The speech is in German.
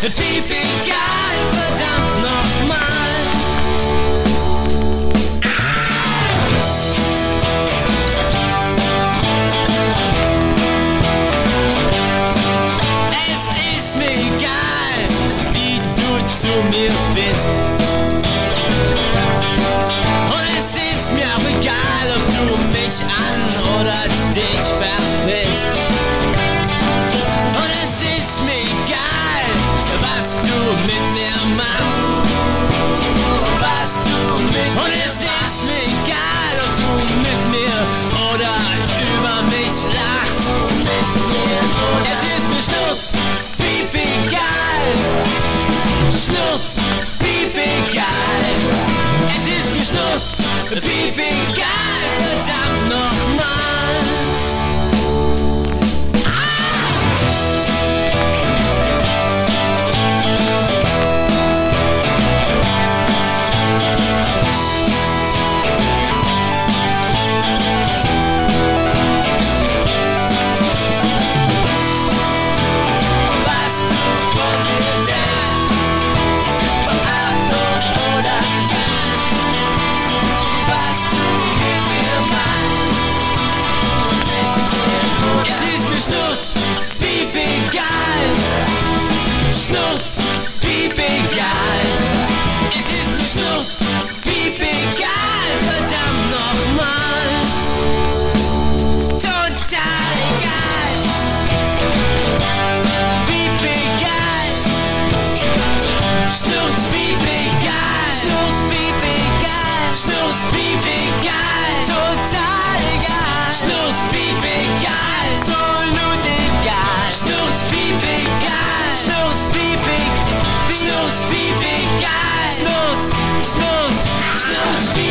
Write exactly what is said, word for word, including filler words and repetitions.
piep egal, verdammt nochmal. Es ist mir egal, wie du zu mir bist. Und es ist mir auch egal, ob du mich an oder dich verpisst. Und es ist mir egal, was du mit mir machst. Was du mit Und es ist mir egal, ob du mit mir oder über mich lachst. Mit mir oder es ist mir Schnurz, piep egal. Schnurz, piep egal. Es ist mir Schnurz, piep egal, verdammt nochmal. Schnurz, piep egal. Schnurz, piep egal. Es ist mir Schnurz, piep egal, verdammt nochmal. Total egal. Piep egal. Schnurz, piep egal. Schnurz, piep egal. Schnurz, piep egal. Total egal. Schnurz, piep egal. Absolut egal. Schnurz, piep egal. Schnurz, piep egal. Schnurz, piep egal. Schnurz, Schnurz, Schnurz, piep